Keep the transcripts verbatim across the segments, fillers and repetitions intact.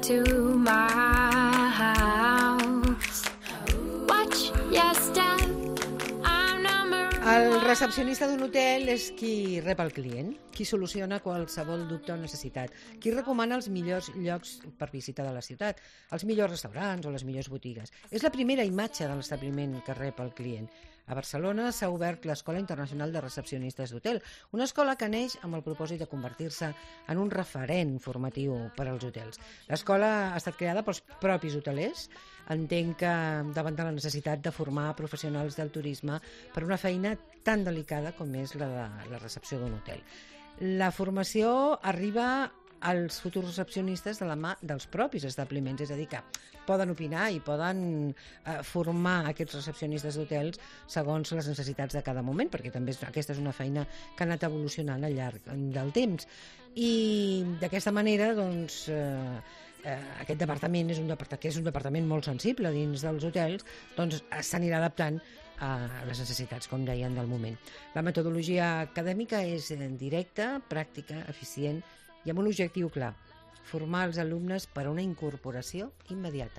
to my house. Watch your step. I'm number El recepcionista d'un hotel és qui rep el client, qui soluciona qualsevol dubte o necessitat, qui recomana els millors llocs per visitar de la ciutat, els millors restaurants o les millors botigues. És la primera imatge de l'establiment que rep el client. A Barcelona s'ha obert l'Escola Internacional de Recepcionistes d'Hotel, una escola que neix amb el propòsit de convertir-se en un referent formatiu per als hotels. L'escola ha estat creada pels propis hotelers. Entenc que davant de la necessitat de formar professionals del turisme per una feina tan delicada com és la de la recepció d'un hotel. La formació arriba als futurs recepcionistes de la mà dels propis establiments, és a dir, que poden opinar i poden eh, formar aquests recepcionistes d'hotels segons les necessitats de cada moment, perquè també és, aquesta és una feina que ha anat evolucionant al llarg del temps. I d'aquesta manera, doncs, eh, eh, aquest departament és un departament, que és un departament molt sensible dins dels hotels, doncs s'anirà adaptant a les necessitats, com deien, del moment. La metodologia acadèmica és directa, pràctica, eficient i amb un objectiu clar: formar els alumnes per a una incorporació immediata.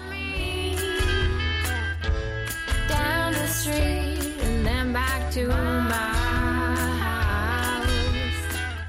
down the street and then back to my house.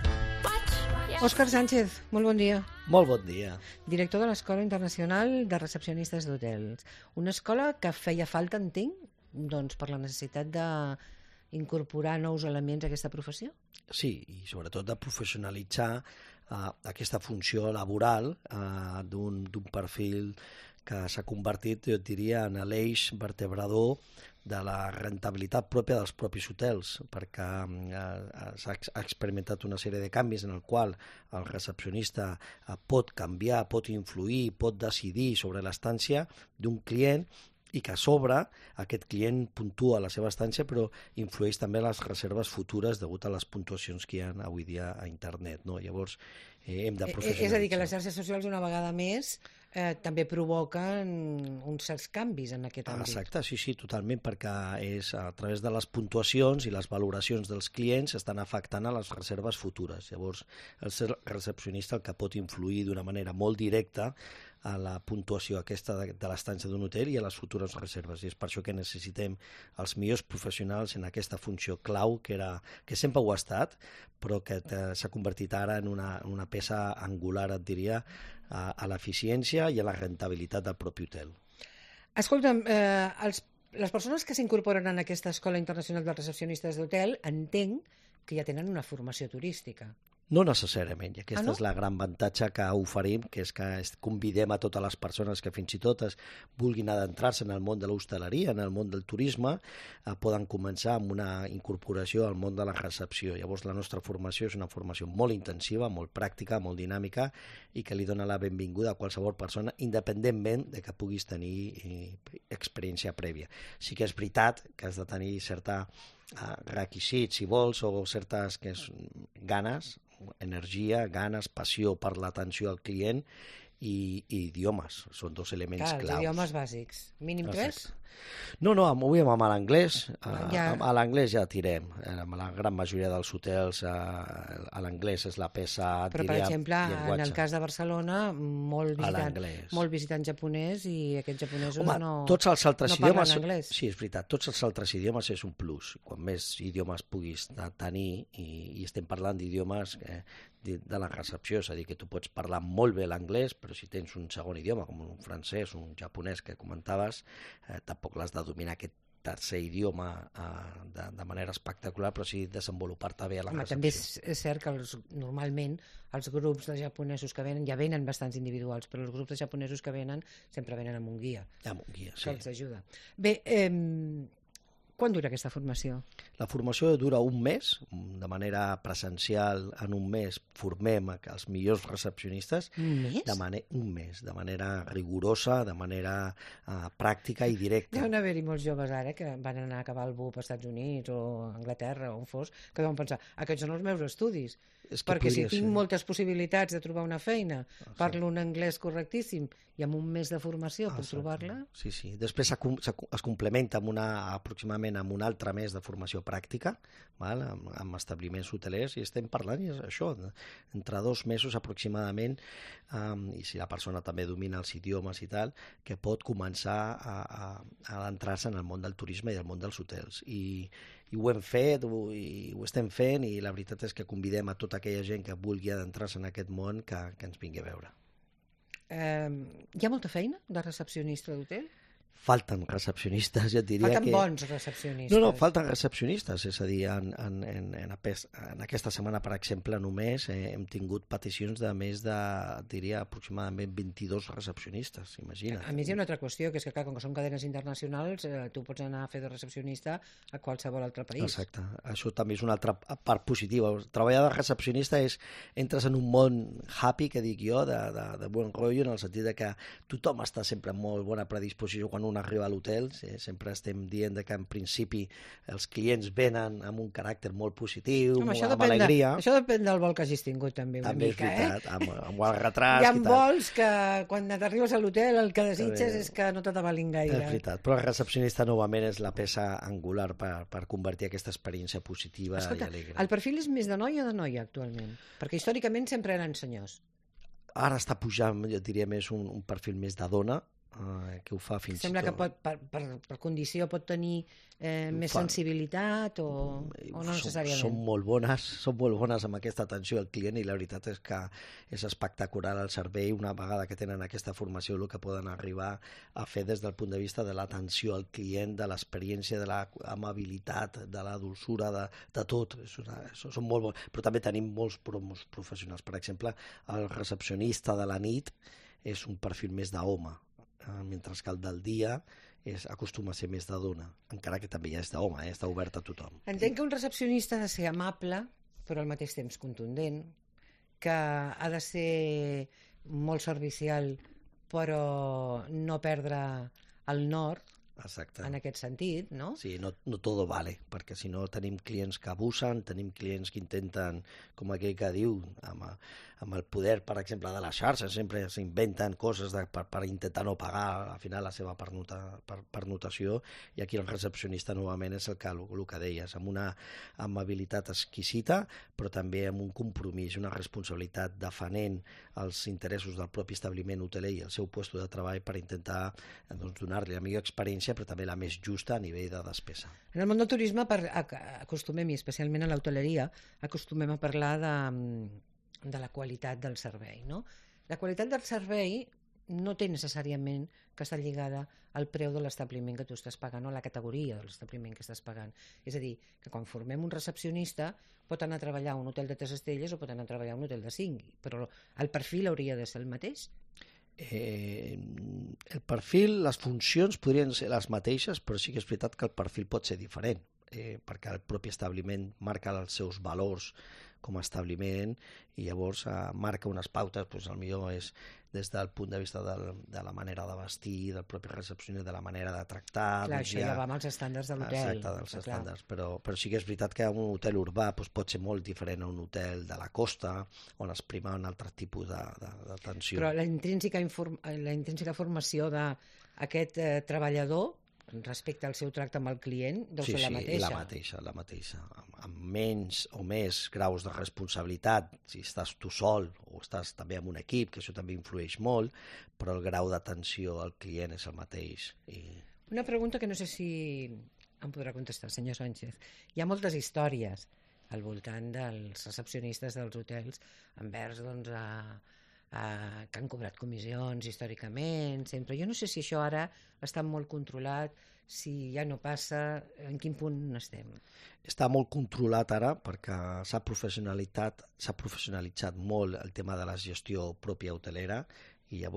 Watch your Òscar Sánchez, molt bon dia. Molt bon dia. Director de l'Escola Internacional de Recepcionistes d'Hotels. Una escola que feia falta, entenc, doncs, per la necessitat d'incorporar nous elements a aquesta professió? Sí, i sobretot de professionalitzar uh, aquesta funció laboral uh, d'un d'un perfil que s'ha convertit, jo et diria, en l'eix vertebrador de la rentabilitat pròpia dels propis hotels, perquè uh, s'ha ex experimentat una sèrie de canvis en el qual el recepcionista uh, pot canviar, pot influir, pot decidir sobre l'estància d'un client, i que a sobre aquest client puntua la seva estància però influeix també en les reserves futures degut a les puntuacions que hi ha avui dia a internet, no? Llavors eh, hem de professionalitzar. És a dir, que les xarxes socials una vegada més eh, també provoquen uns certs canvis en aquest àmbit. Exacte, sí, sí, totalment, perquè és a través de les puntuacions i les valoracions dels clients estan afectant a les reserves futures. Llavors, el ser recepcionista el que pot influir d'una manera molt directa a la puntuació aquesta de, de l'estància d'un hotel i a les futures reserves. I és per això que necessitem els millors professionals en aquesta funció clau, que, era, que sempre ho ha estat, però que s'ha convertit ara en una, una peça angular, et diria, a, a l'eficiència i a la rentabilitat del propi hotel. Escolta'm, eh, els, les persones que s'incorporen en aquesta Escola Internacional de Recepcionistes d'Hotel entenc que ja tenen una formació turística. No necessàriament, i aquesta ah, no? és la gran avantatge que oferim, que és que convidem a totes les persones que fins i tot vulguin adentrar-se en el món de l'hostaleria, en el món del turisme, eh, poden començar amb una incorporació al món de la recepció. Llavors la nostra formació és una formació molt intensiva, molt pràctica, molt dinàmica i que li dona la benvinguda a qualsevol persona, independentment de que puguis tenir eh, experiència prèvia. Sí que és veritat que has de tenir certa eh, requisits, si vols, o certes que és, ganes, energia, ganes, passió per l'atenció al client i, i idiomes. Són dos elements Clar, claus. els idiomes bàsics. Mínim tres? No, no, avui amb l'anglès. Ja. A l'anglès ja tirem. Amb la gran majoria dels hotels l'anglès és la peça, Però, per diria, exemple, llenguatge. en el cas de Barcelona, molt visitant, l'anglès. molt visitant japonès i aquests japonesos Home, no, tots els altres no parlen idiomes, anglès. Sí, és veritat, tots els altres idiomes és un plus. Quan més idiomes puguis tenir, i, i estem parlant d'idiomes eh, de, de la recepció, és a dir, que tu pots parlar molt bé l'anglès, però si tens un segon idioma, com un francès, un japonès que comentaves, eh, tampoc l'has de dominar aquest tercer idioma eh, de, de manera espectacular, però sí desenvolupar-te bé a la Home, recepció. també és, és cert que els, normalment els grups de japonesos que venen, ja venen bastants individuals, però els grups de japonesos que venen sempre venen amb un guia, Amb un guia, sí. que els ajuda. Bé, eh, quan dura aquesta formació? La formació dura un mes, de manera presencial, en un mes formem els millors recepcionistes. Un mes? De mane- un mes, de manera rigorosa, de manera uh, pràctica i directa. Deuen haver-hi molts joves ara que van anar a acabar el B U P als Estats Units o a Anglaterra o on fos, que deuen pensar, aquests són els meus estudis. És que perquè si podria tinc ser. moltes possibilitats de trobar una feina, parlo un anglès correctíssim i amb un mes de formació puc Exacte. trobar-la... Sí, sí. Després s'ha com- s'ha co- es complementa amb una, aproximadament amb un altre mes de formació pràctica, val? Amb, amb establiments hotelers, i estem parlant i és això, de- entre dos mesos aproximadament, um, i si la persona també domina els idiomes i tal, que pot començar a, a, a adentrar-se en el món del turisme i el món dels hotels. I, i ho hem fet, ho, i ho estem fent, i la veritat és que convidem a tota aquella gent que vulgui adentrar-se en aquest món que, que ens vingui a veure. Eh, hi ha molta feina de recepcionista d'hotel? Falten recepcionistes, jo et diria Falten que... bons recepcionistes. No, no, falten recepcionistes, és a dir, en, en, en, en, apes, en aquesta setmana, per exemple, només eh, hem tingut peticions de més de, diria, aproximadament vint-i-dos recepcionistes, imagina't. A més, hi ha una altra qüestió, que és que, clar, com que són cadenes internacionals, eh, tu pots anar a fer de recepcionista a qualsevol altre país. Exacte, això també és una altra part positiva. Treballar de recepcionista és, entres en un món happy, que dic jo, de, de, de bon rotllo, en el sentit de que tothom està sempre en molt bona predisposició quan un arriba a l'hotel. Sí, sempre estem dient de que en principi els clients venen amb un caràcter molt positiu, Home, molt, això, amb depèn de, alegria. això depèn del vol que hagis tingut, també, una També és mica, veritat, eh? amb, amb el retras Hi ha i tal. vols que quan t'arribes a l'hotel el que desitges També. és que no te t'avalin gaire. És veritat, però el recepcionista novament és la peça angular per, per convertir aquesta experiència positiva Escolta, i alegre. el perfil és més de noia o de noia actualment? Perquè històricament sempre eren senyors. Ara està pujant, jo diria, més un, un perfil més de dona, eh, que ho fa fins Sembla i que tot. pot, per, per, per condició pot tenir eh, més fa. sensibilitat o, o no necessàriament. Són, són molt bones, són molt bones amb aquesta atenció al client, i la veritat és que és espectacular el servei. Una vegada que tenen aquesta formació, el que poden arribar a fer des del punt de vista de l'atenció al client, de l'experiència, de l'amabilitat, de la dulçura, de, de tot. És una, són molt bons. Però també tenim molts promos professionals. Per exemple, el recepcionista de la nit és un perfil més d'home, eh, mentre que el del dia és, acostuma a ser més de dona, encara que també ja és d'home, eh? Està obert a tothom. Entenc que un recepcionista ha de ser amable, però al mateix temps contundent, que ha de ser molt servicial, però no perdre el nord Exacte. en aquest sentit, no? Sí, no, no todo vale, perquè si no tenim clients que abusen, tenim clients que intenten, com aquell que diu, amb, amb el poder, per exemple, de les xarxes, sempre s'inventen coses de, per, per intentar no pagar al final la seva pernota, per, pernotació, i aquí el recepcionista novament és el que, el, el que deies, amb una amabilitat exquisita, però també amb un compromís, una responsabilitat defenent els interessos del propi establiment hoteler i el seu lloc de treball per intentar doncs, donar-li la millor experiència, però també la més justa a nivell de despesa. En el món del turisme per, acostumem, i especialment a l'hoteleria, acostumem a parlar de, de la qualitat del servei, no? La qualitat del servei no té necessàriament que estar lligada al preu de l'establiment que tu estàs pagant o a la categoria de l'establiment que estàs pagant. És a dir, que quan formem un recepcionista pot anar a treballar a un hotel de tres estrelles o pot anar a treballar a un hotel de cinc, però el perfil hauria de ser el mateix? Eh, el perfil, les funcions podrien ser les mateixes, però sí que és veritat que el perfil pot ser diferent, eh, perquè el propi establiment marca els seus valors com a establiment i llavors eh, marca unes pautes, doncs el millor és des del punt de vista del, de la manera de vestir, del propi recepcionista, de la manera de tractar. Clar, doncs això ja va amb els estàndards de l'hotel. Exacte, dels estàndards, però, però sí que és veritat que un hotel urbà doncs, pot ser molt diferent a un hotel de la costa, on es prima un altre tipus d'atenció. Però la intrínseca, inform... la intrínseca formació d'aquest eh, treballador respecte al seu tracte amb el client deu sí, ser la sí, mateixa. la mateixa, la mateixa. Amb, amb menys o més graus de responsabilitat, si estàs tu sol o estàs també amb un equip, que això també influeix molt, però el grau d'atenció al client és el mateix. I... Una pregunta que no sé si em podrà contestar el senyor Sánchez. Hi ha moltes històries al voltant dels recepcionistes dels hotels envers doncs, a, a, que han cobrat comissions històricament, sempre. Jo no sé si això ara està molt controlat, si ja no passa, en quin punt estem? Està molt controlat ara perquè s'ha professionalitzat, s'ha professionalitzat molt el tema de la gestió pròpia hotelera i llavors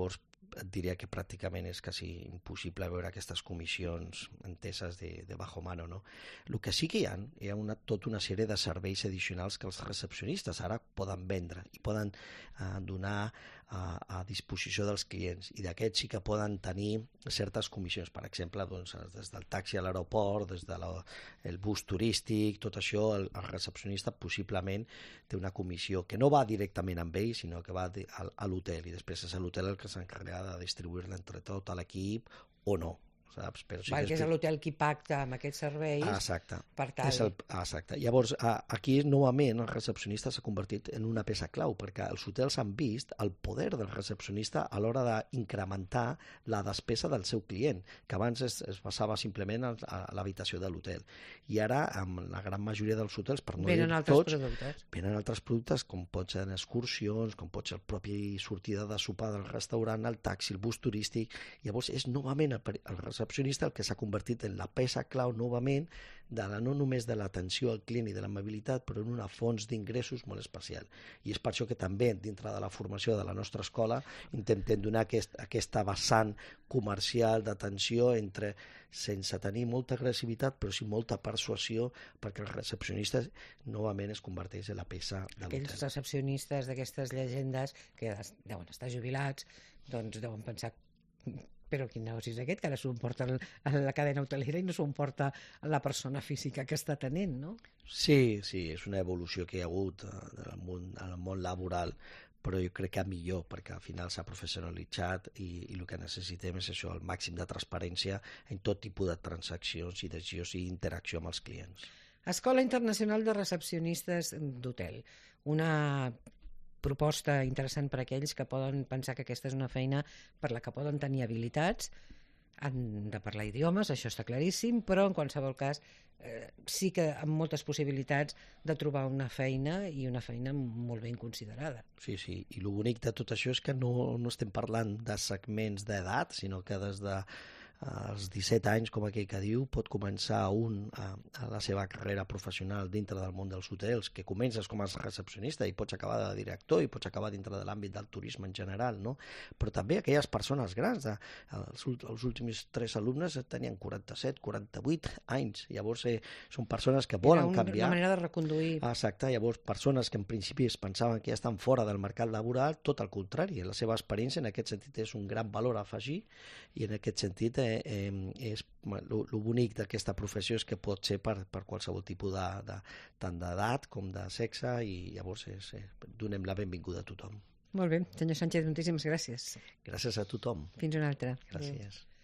et diria que pràcticament és quasi impossible veure aquestes comissions enteses de, de bajo mano, no? El que sí que hi ha, hi ha una, tota una sèrie de serveis addicionals que els recepcionistes ara poden vendre i poden eh, donar a, a disposició dels clients, i d'aquests sí que poden tenir certes comissions, per exemple, doncs, des del taxi a l'aeroport, des del de bus turístic, tot això, el, el recepcionista possiblement té una comissió que no va directament amb ell, sinó que va a, a l'hotel, i després és l'hotel el que s'encarrega de distribuir-la entre tot l'equip o no, saps? Però sí Val, que és és l'hotel qui pacta amb aquests serveis. Ah, exacte. Per tal. És el, ah, exacte. Llavors, aquí novament el recepcionista s'ha convertit en una peça clau, perquè els hotels han vist el poder del recepcionista a l'hora d'incrementar la despesa del seu client, que abans es, es basava simplement a l'habitació de l'hotel. I ara, amb la gran majoria dels hotels, per no venen dir altres tots, productes. venen altres productes, com pot ser excursions, com pot ser el propi sortida de sopar del restaurant, el taxi, el bus turístic. Llavors, és novament el, el recepcionista el que s'ha convertit en la peça clau novament de la, no només de l'atenció al client i de l'amabilitat, però en una fons d'ingressos molt especial. I és per això que també dintre de la formació de la nostra escola intentem donar aquest, aquesta vessant comercial d'atenció entre, sense tenir molta agressivitat, però sí molta persuasió, perquè el recepcionista novament es converteix en la peça de l'hotel. Aquells recepcionistes d'aquestes llegendes que deuen estar jubilats, doncs deuen pensar, però quin negoci és aquest, que ara s'ho emporta la cadena hotelera i no s'ho emporta la persona física que està tenint, no? Sí, sí, és una evolució que hi ha hagut en el món, en el món laboral, però jo crec que millor, perquè al final s'ha professionalitzat i, i el que necessitem és això, el màxim de transparència en tot tipus de transaccions i decisions i interacció amb els clients. Escola Internacional de Recepcionistes d'Hotel, una proposta interessant per a aquells que poden pensar que aquesta és una feina per la que poden tenir habilitats. Han de parlar idiomes, això està claríssim, però en qualsevol cas eh, sí que amb moltes possibilitats de trobar una feina, i una feina molt ben considerada. Sí, sí, i el bonic de tot això és que no, no estem parlant de segments d'edat, sinó que des de als disset anys, com aquell que diu, pot començar un a, a la seva carrera professional dintre del món dels hotels, que comences com a recepcionista i pots acabar de director i pots acabar dintre de l'àmbit del turisme en general, no? Però també aquelles persones grans, de, els, els últims tres alumnes tenien quaranta-set, quaranta-vuit anys, llavors eh, són persones que volen Era un, canviar. una manera de reconduir. Ah, exacte, llavors persones que en principi es pensaven que ja estan fora del mercat laboral, tot el contrari, la seva experiència en aquest sentit és un gran valor a afegir, i en aquest sentit eh, Eh, és, el bonic d'aquesta professió és que pot ser per, per qualsevol tipus de, de, tant d'edat com de sexe, i llavors és, eh, donem la benvinguda a tothom. Molt bé, senyor Sánchez, moltíssimes gràcies. Gràcies a tothom. Fins una altra. Gràcies. Adéu.